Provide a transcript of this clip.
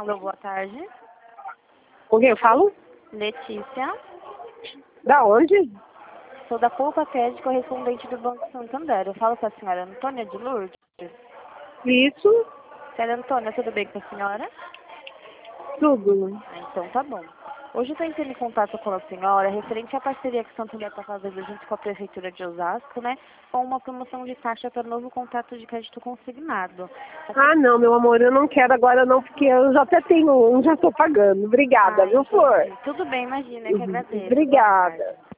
Alô, boa tarde. Com quem eu falo? Letícia. Da onde? Sou da Poupa Cred, correspondente do Banco Santander. Eu falo com a senhora Antônia de Lourdes. Isso, Senhora Antônia, tudo bem com a senhora? tudo. Então tá bom. Hoje eu estou entrando em contato com a senhora referente à parceria que o Santander está fazendo junto com a Prefeitura de Osasco, né? Com uma promoção de taxa para novo contrato de crédito consignado. Ah, não, meu amor, eu não quero agora não, porque eu já até tenho um, já estou pagando. Obrigada, viu, Flor? Entendi. Tudo bem, imagina, eu que agradeço. Boa Obrigada. tarde.